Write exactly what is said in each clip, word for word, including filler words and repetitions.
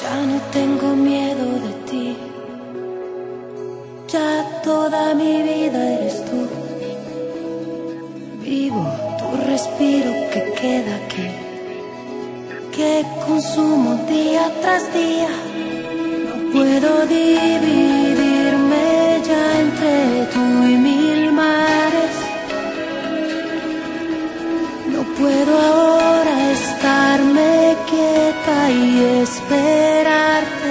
Ya no tengo miedo de ti, ya toda mi vida eres tú. Vivo tu respiro que queda aquí, que consumo día tras día. No puedo dividirme ya entre tú y mil mares. No puedo ahora estarme quieta y esperarte.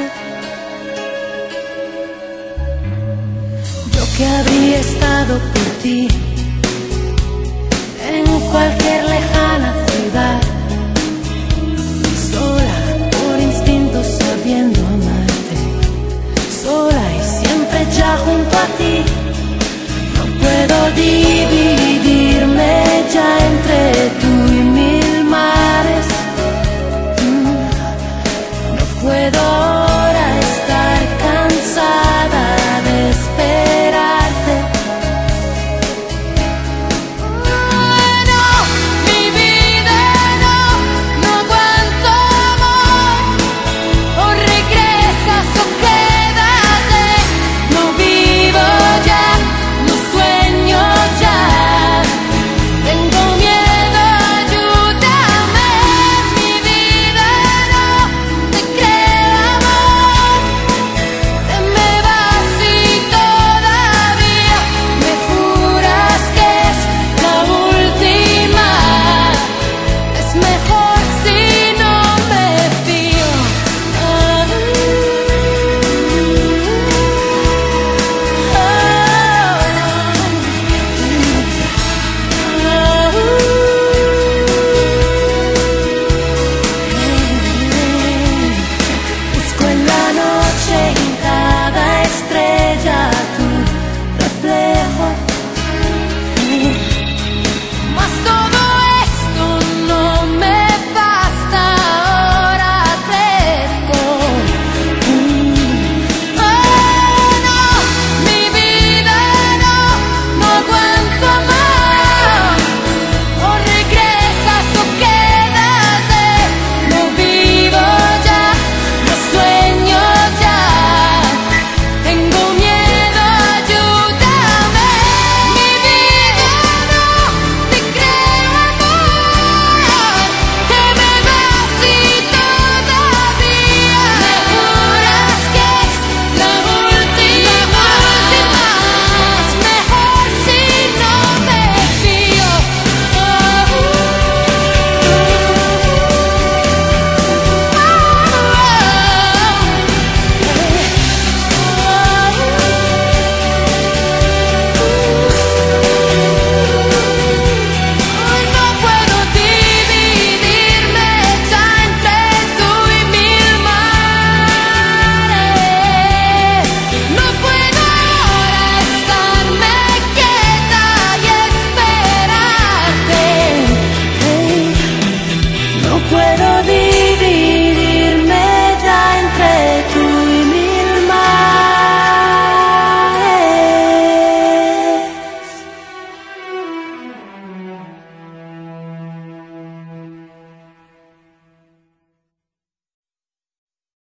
Yo que habría estado por ti en cualquier lejano